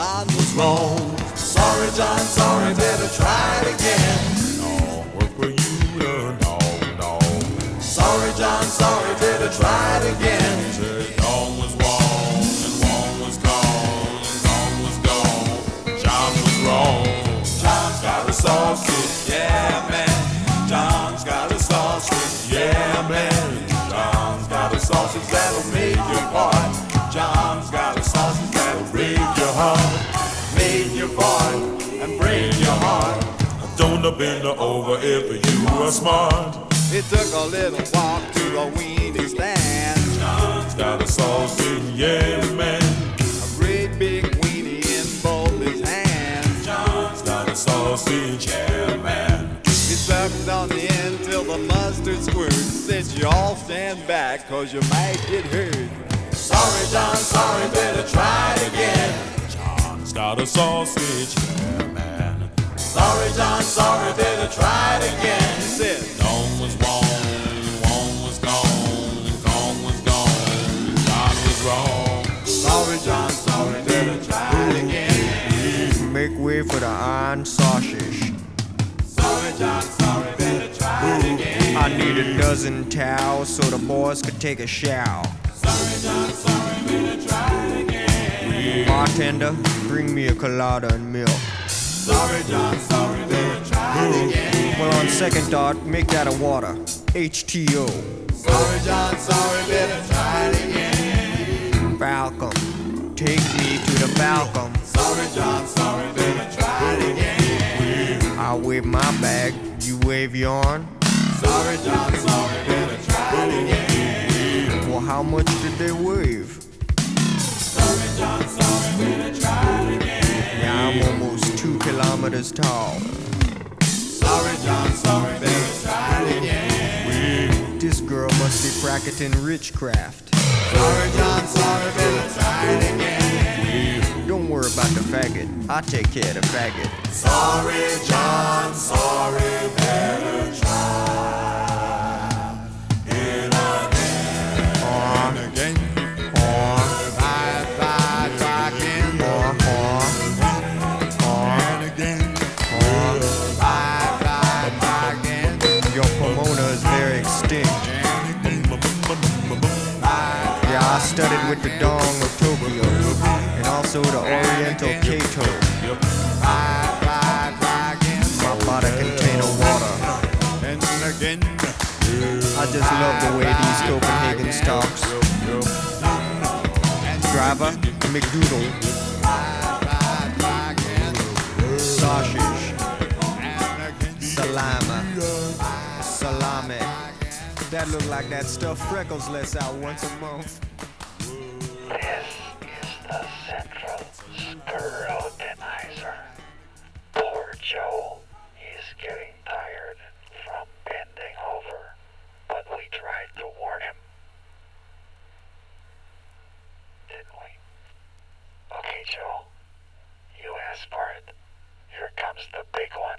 John was wrong. Sorry, John, sorry, better try it again. No, work for you, no, no. Sorry, John, sorry, better try it again. Said Dawn was wrong, and Wong was gone, and Gone was gone. John was wrong. John's got a sausage, yeah, man. John's got a sausage, yeah, man. John's got a sausage that'll make your part. John's got a sausage that'll break your heart. Make your part and break your heart. Don't bend over if you are smart. It took a little walk to the weenie stand. John's got a sausage, yeah, man. A great big weenie in both his hands. John's got a sausage, yeah, man. He sucked on the end till the mustard squirts. Said you all stand back cause you might get hurt. Sorry, John, sorry, better try it again. John's got a sausage, yeah, man. Sorry, John, sorry, better try it again. He said, Dawn was wrong, Wong was gone, and Gone was gone. John was wrong. sorry, John, sorry, better try it again. Make way for the iron sausage. Sorry, John, sorry, better try it again. I need a dozen towels so the boys could take a shower. Sorry, John, sorry, better try it again. Bartender, bring me a colada and milk. Sorry, John, sorry, better try it again. Well, on second thought, make that a water. H2O. Sorry, John, sorry, better try it again. Falcon, take me to the Falcon. Sorry, John, sorry, better try it again. I wave my bag, you wave yourn. Sorry, John, sorry, better try it again. Well, how much did they wave? Sorry, John, sorry, better try it again. Yeah, I'm almost 2 kilometers tall. Sorry, John, sorry, better try it again. This girl must be practicing witchcraft. Sorry, John, sorry, better try it again. Don't worry about the faggot, I'll take care of the faggot. Sorry, John, sorry, better try it again. On Again. on, Try again. on, Again. on. Try again. Your promoter is very extinct. Yeah, I studied with the Dong of Tokyo and also the Oriental Kato. Try again. My body contain a water. And again. I just love the way these Copenhagen talks. Driver, McDoodle, sausage, salami. That look like that stuff Freckles lets out once a month. This is the Central Scrutinizer. Poor Joel, he's getting tired from bending over, but we tried to warn him. Didn't we? Okay, Joel, you asked for it. Here comes the big one.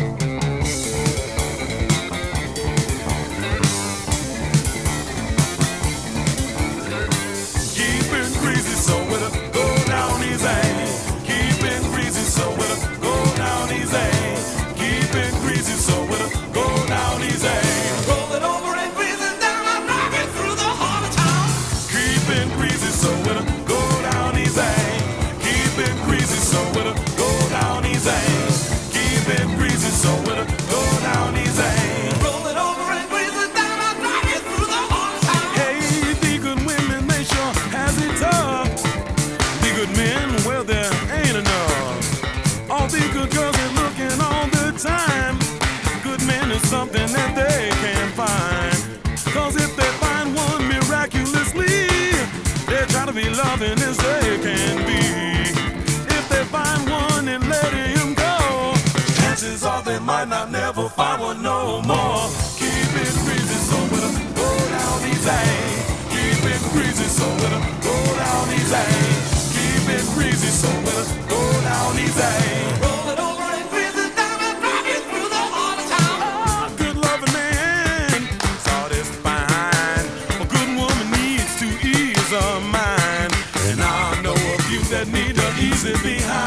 Keeping greasy, so it'll go down easy. Keeping greasy, so it'll go down easy. Keeping greasy, so it'll go down easy. Roll it over and breathe it down. I'm knocking through the heart of town. Keeping greasy, so it'll go down easy. Keeping greasy, so it'll go down easy. Keeping greasy, so it'll go down easy. Roll it over and breathe it down. I'm knocking through the heart of town. Hey, the good women, they sure has it tough. The good men, well, there ain't enough. All the good girls are looking all the time. Good men is something that they can't find. Cause if they find one miraculously, they try to be loving as they can be. If they find one and let him go, chances are they might not never find one no more. Keep it greasy so it'll go down easy. Keep it greasy so it'll go down easy. Keep it greasy so it'll go down easy. Roll it over and breathe it down. I'm knocking through the heart of town. Oh, good loving man, saw this fine. A good woman needs to ease her mind. And I know a few that need to ease it behind.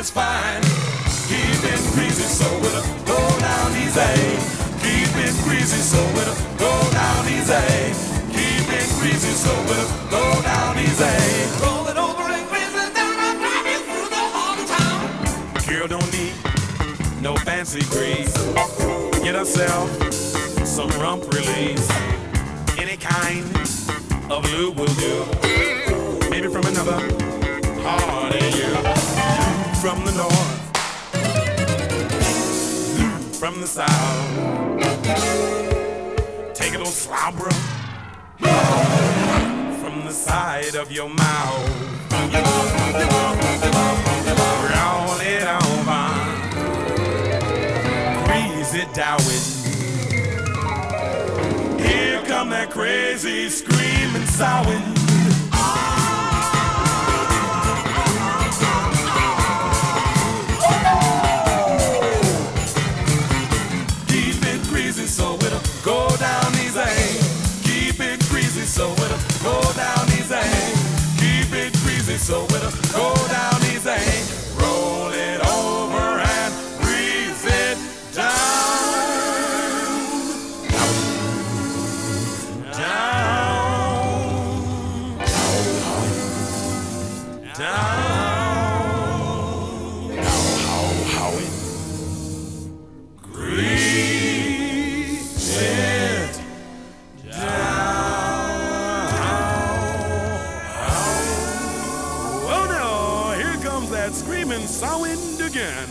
is fine. Keeping greasy, so it'll go down easy. Keeping greasy, so it'll go down easy. Keeping greasy, so it'll go down easy. Roll it over and grease it down and drive it through the whole town. Girl don't need no fancy grease. Get herself some rump release. Any kind of lube will do. Maybe from another heart in you. From the north, from the south. Take a little slobber from the side of your mouth. Roll it over, grease it down with. Here come that crazy screaming sound. So it'll go down easy. Keep it greasy so it'll go down easy. Keep it greasy so it'll go down easy. Roll it over and grease it down. Down. Down. Screaming sound again.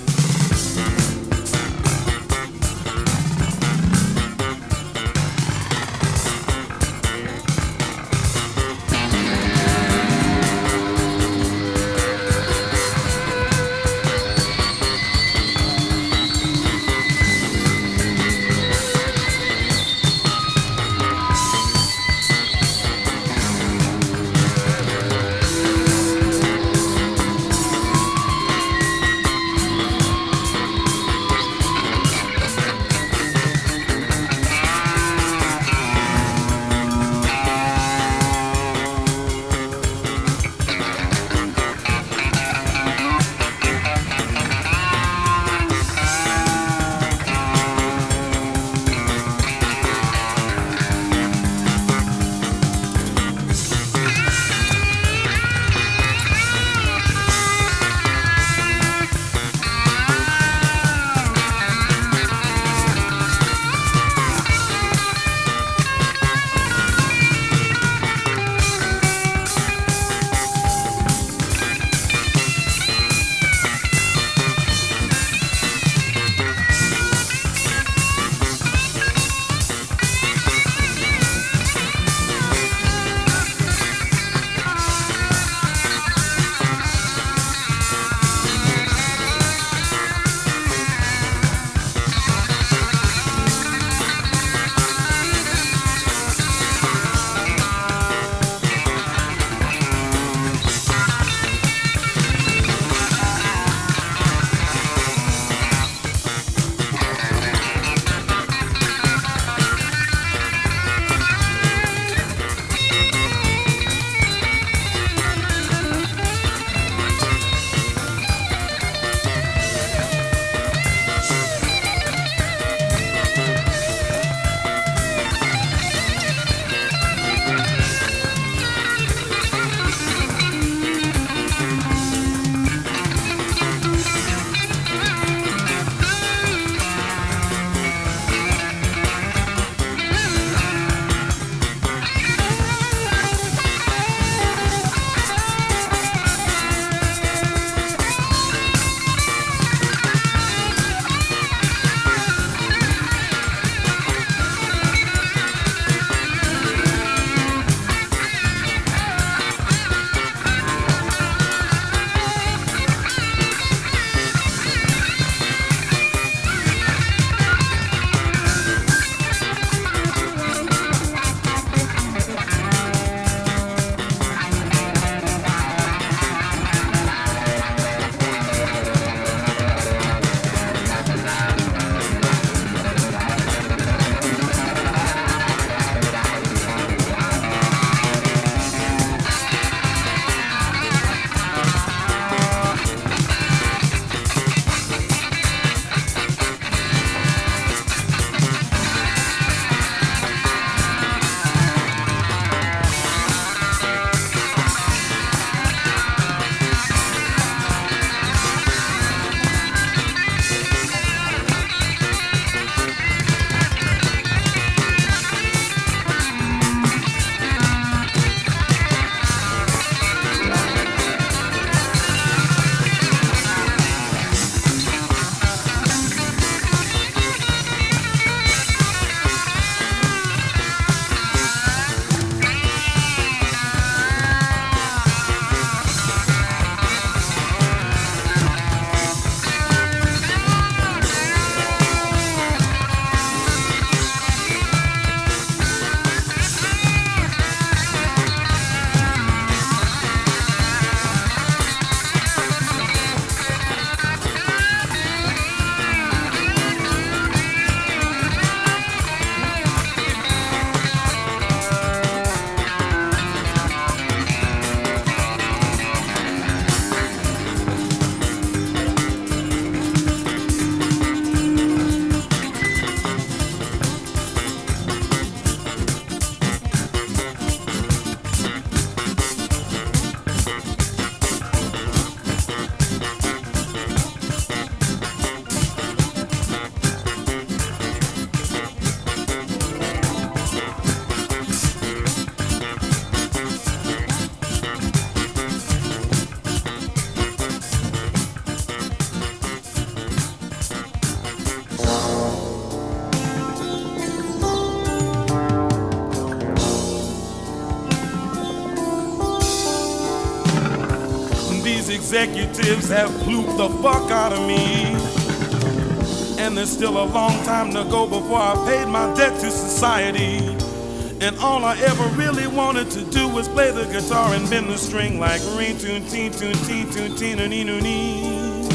These executives have plooped the fuck out of me. And there's still a long time to go before I paid my debt to society. And all I ever really wanted to do was play the guitar and bend the string like ring tune teen tune teen tune teen nee.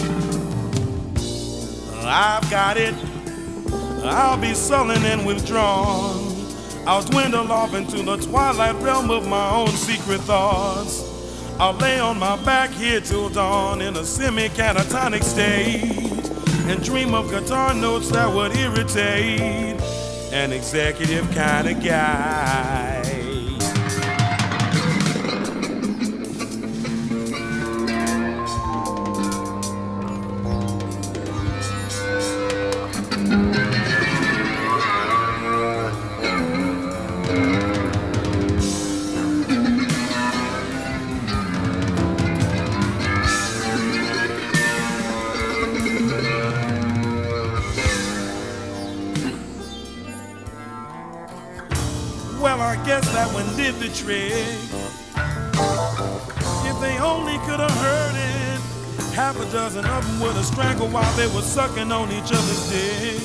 I've got it. I'll be sullen and withdrawn. I'll dwindle off into the twilight realm of my own secret thoughts. I'll lay on my back here till dawn in a semi-catatonic state and dream of guitar notes that would irritate an executive kind of guy. Well, I guess that one did the trick. If they only could have heard it, half a dozen of them would have strangled while they were sucking on each other's dick.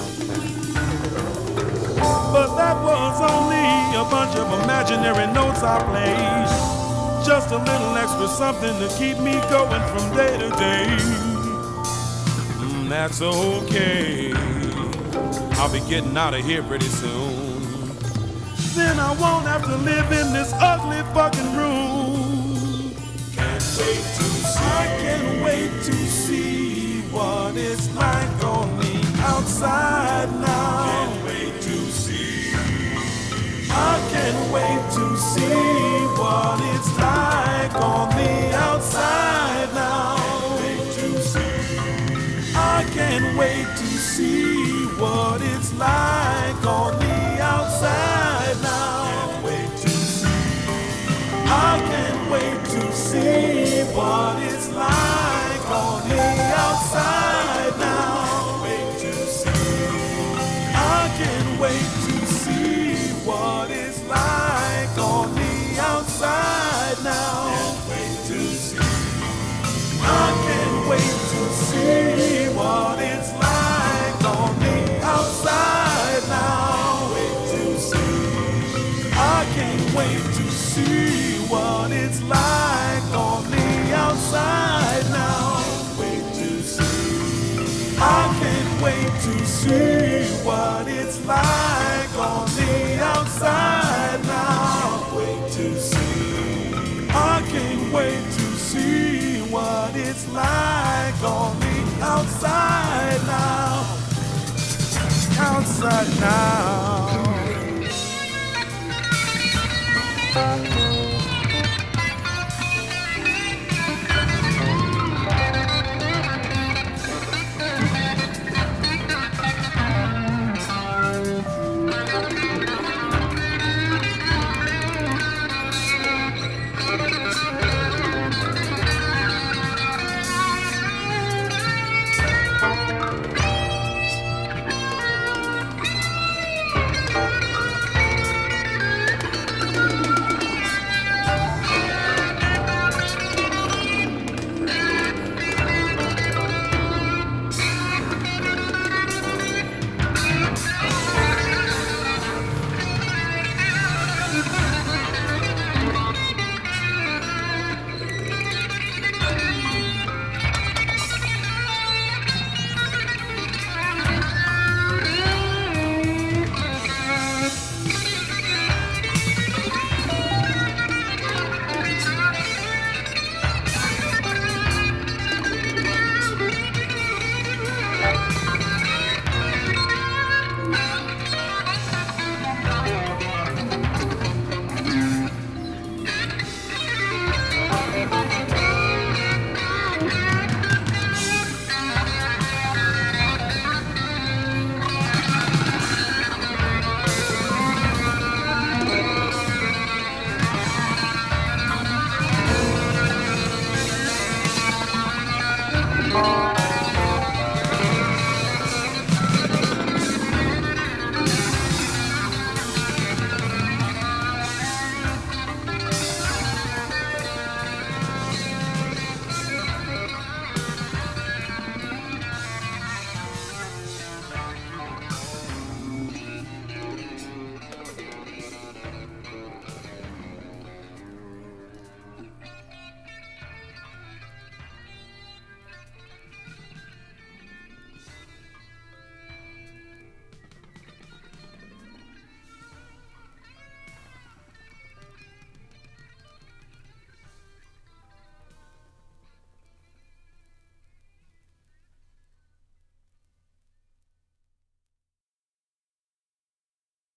But that was only a bunch of imaginary notes I played. Just a little extra something to keep me going from day to day. That's okay. I'll be getting out of here pretty soon. Then I won't have to live in this ugly fucking room. Can't wait to see. I can't wait to see what it's like on the outside now. Can't wait to see. I can't wait to see what it's like on the outside now. Can't wait to see. I can't wait to see what it's like on the outside now. Can't wait to see. I can't wait to see what it's like on the outside now. Can't wait to see. I can't wait to see what it's like on the outside now. Can't wait to see. I can't wait to see what it's like on the outside now. Wait to see. I can't wait to see what it's like on the outside now. Wait to see. I can't wait to see what it's like on the outside now. Wait to see. I can't wait to see what it's like on the outside now. Outside now.